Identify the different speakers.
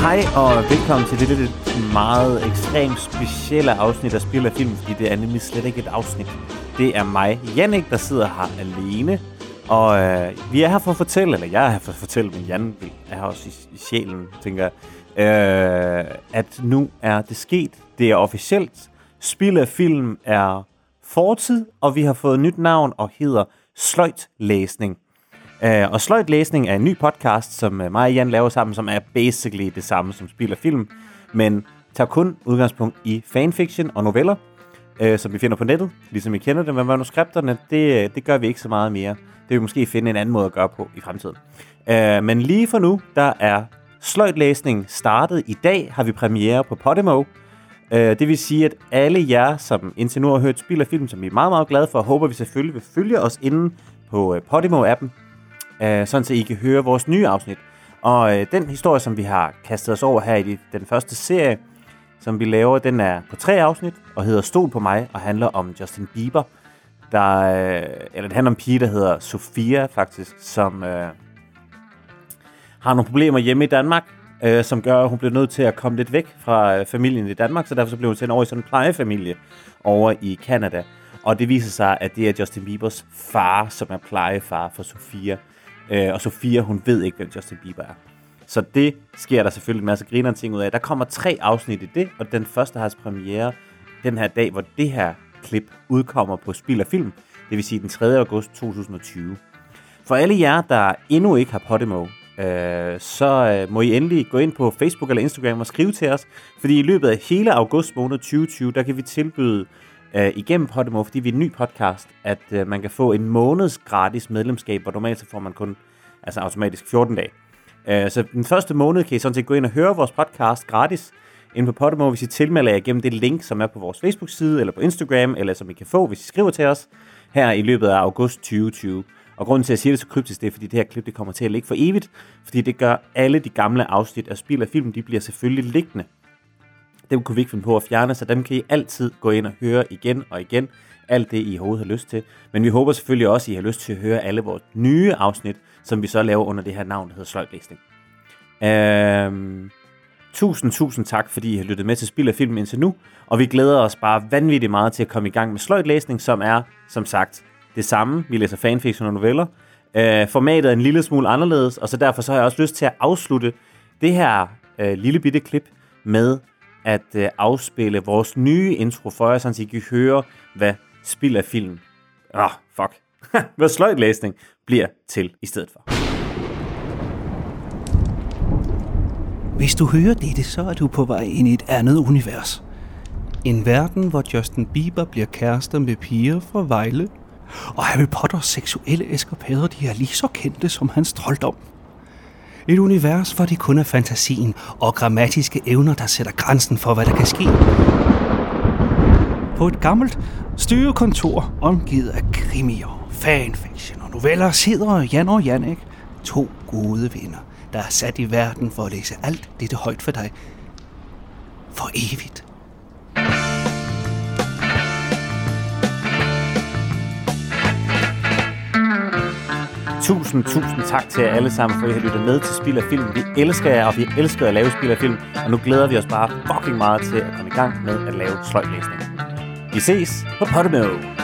Speaker 1: Hej og velkommen til det meget ekstremt specielle afsnit af Spil af Film, fordi det er nemlig slet ikke et afsnit. Det er mig, Jannik, der sidder her alene, og vi er her for at fortælle, eller jeg er her for at fortælle, men Jan er her også i sjælen, tænker jeg, at nu er det sket. Det er officielt. Spil af Film er fortid, og vi har fået et nyt navn og hedder Sløjtlæsning. Og Sløjtlæsning er en ny podcast, som mig og Jan laver sammen, som er basically det samme som Spil af Film, men tager kun udgangspunkt i fanfiction og noveller, som vi finder på nettet, ligesom I kender det. Men manuskripterne, det gør vi ikke så meget mere. Det vil vi måske finde en anden måde at gøre på i fremtiden. Men lige for nu, der er Sløjtlæsning startet. I dag har vi premiere på Podimo. Det vil sige, at alle jer, som indtil nu har hørt Spil af Film, som vi er meget, meget glade for, håber vi selvfølgelig vil følge os inde på Podimo-appen, sådan så I kan høre vores nye afsnit. Og den historie, som vi har kastet os over her i den første serie, som vi laver, den er på 3 afsnit og hedder Stol på mig og handler om Justin Bieber. Det handler om en pige, der hedder Sofia faktisk, som har nogle problemer hjemme i Danmark, som gør, at hun bliver nødt til at komme lidt væk fra familien i Danmark, så derfor så bliver hun sendt over i sådan en plejefamilie over i Canada. Og det viser sig, at det er Justin Biebers far, som er plejefar for Sofia. Og Sofia, hun ved ikke, hvem Justin Bieber er. Så det sker der selvfølgelig en masse grinerne ting ud af. Der kommer 3 afsnit i det, og den første har premiere den her dag, hvor det her klip udkommer på Spil af Film. Det vil sige den 3. august 2020. For alle jer, der endnu ikke har Podimo, så må I endelig gå ind på Facebook eller Instagram og skrive til os. Fordi i løbet af hele august måned 2020, der kan vi tilbyde igennem Podimo, fordi vi er en ny podcast, at man kan få en måneds gratis medlemskab, hvor normalt så får man kun automatisk 14 dage. Så den første måned kan I sådan set gå ind og høre vores podcast gratis inde på Podimo, hvis I tilmelder jer gennem det link, som er på vores Facebook-side, eller på Instagram, eller som I kan få, hvis I skriver til os her i løbet af august 2020. Og grunden til, at jeg siger det så kryptisk, det er, fordi det her klip det kommer til at ligge for evigt, fordi det gør alle de gamle afsnit af Spil af Film, de bliver selvfølgelig liggende. Dem kunne vi ikke finde på at fjerne, så dem kan I altid gå ind og høre igen og igen. Alt det, I overhovedet har lyst til. Men vi håber selvfølgelig også, at I har lyst til at høre alle vores nye afsnit, som vi så laver under det her navn, der hedder Sløjtlæsning. Tusind tak, fordi I har lyttet med til Spil af Film indtil nu. Og vi glæder os bare vanvittigt meget til at komme i gang med Sløjtlæsning, som er, som sagt, det samme. Vi læser fanfiction og noveller. Formatet er en lille smule anderledes, og så derfor så har jeg også lyst til at afslutte det her lille bitte klip med at afspille vores nye intro for jer, så I kan høre, hvad Spil af Film, hvad Sløjtlæsning bliver til i stedet for.
Speaker 2: Hvis du hører dette, så er du på vej ind i et andet univers. En verden, hvor Justin Bieber bliver kærester med piger fra Vejle, og Harry Potters seksuelle eskapader, de er lige så kendte som hans trolddom. Et univers, hvor det kun er fantasien og grammatiske evner, der sætter grænsen for, hvad der kan ske. På et gammelt styrekontor, omgivet af krimier, fanfiction og noveller, sidder Jan og Jannik, 2 gode venner, der er sat i verden for at læse alt dette højt for dig. For evigt.
Speaker 1: Tusind tak til jer alle sammen, for at I har lyttet med til Spil af Film. Vi elsker jer, og vi elsker at lave Spil af Film. Og nu glæder vi os bare fucking meget til at komme i gang med at lave Sløjtlæsning. Vi ses på Podimo.